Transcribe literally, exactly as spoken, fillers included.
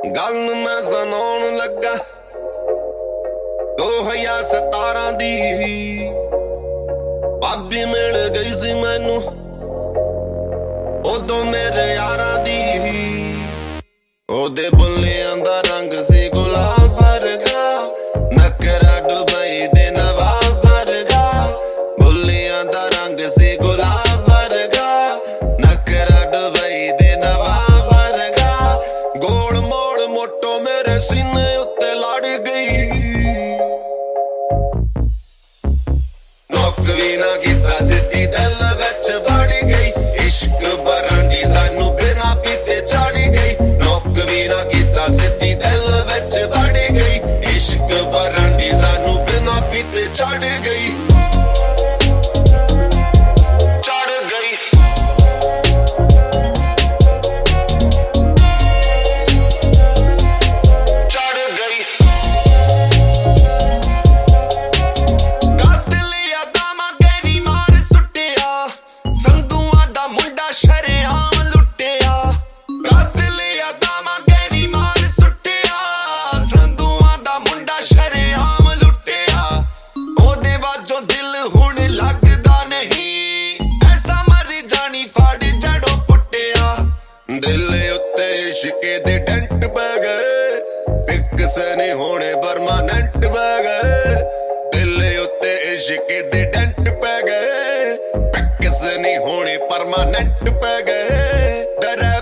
गल मैं सुनाउण लगा दो हजार सतारा दी भाभी मिल गई सी मैनू उदों मेरे यारां दी ओदे बुल्लियां दा रंग सी गुलाब वर्गा नखरा दुबई दे नवाब वर्गा बुल्लियां दा रंग सी गुलाब वर्गा नखरा दुबई दे नवाब वर्गा गोल मोड़ मोटो मेरे सीने उत्ते लड़ गई नौक भी ना कीता सिद्धी दिल विच वड़ गई इश्क बरांडी सानू बिना पीते चढ़ गई नौक भी ना कीता सिद्धी दिल विच वड़ गई इश्क बरांडी सानू बिना पीते चढ़ गई चढ़ गई चढ़ गई कातिल यादां गहरी मार सुटिया संधुआं दा मुंडा शरेआम लुटिया कातिल यादां गहरी मार सुटिया संधुआं दा मुंडा शरेआम लुटिया ओदे बाजों दिल हुण लगदा नहीं ऐसा मर जानी फाड़ जड़ों पुटिया दिल उत्ते इश्के दे डेंट पै गए फिक्स नहीं होने परमानेंट पै गए दिल उत्ते इश्के दे डेंट पै गए फिक्स नहीं होने परमानेंट पै गए डर